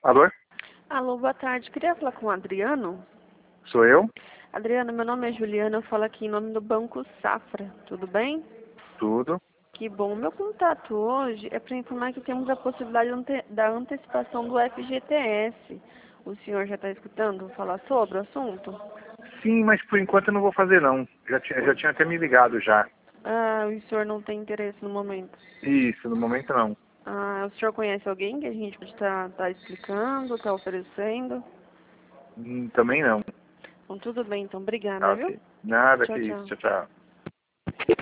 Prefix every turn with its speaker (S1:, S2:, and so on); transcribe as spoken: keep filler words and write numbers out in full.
S1: Alô?
S2: Alô, boa tarde. Queria falar com o Adriano.
S1: Sou eu?
S2: Adriano, meu nome é Juliana, eu falo aqui em nome do Banco Safra. Tudo bem?
S1: Tudo.
S2: Que bom. Meu contato hoje é para informar que temos a possibilidade ante- da antecipação do F G T S. O senhor já está escutando falar sobre o assunto?
S1: Sim, mas por enquanto eu não vou fazer não. Já tinha, já tinha até me ligado já.
S2: Ah, o senhor não tem interesse no momento.
S1: Isso, no momento não.
S2: Ah, o senhor conhece alguém que a gente pode estar tá, tá explicando, está oferecendo?
S1: Hum, também não.
S2: Então, tudo bem, então.
S1: Tá,
S2: Obrigada, viu?
S1: ok. Nada
S2: Tchau,
S1: que isso.
S2: tchau.
S1: Tchau, tchau.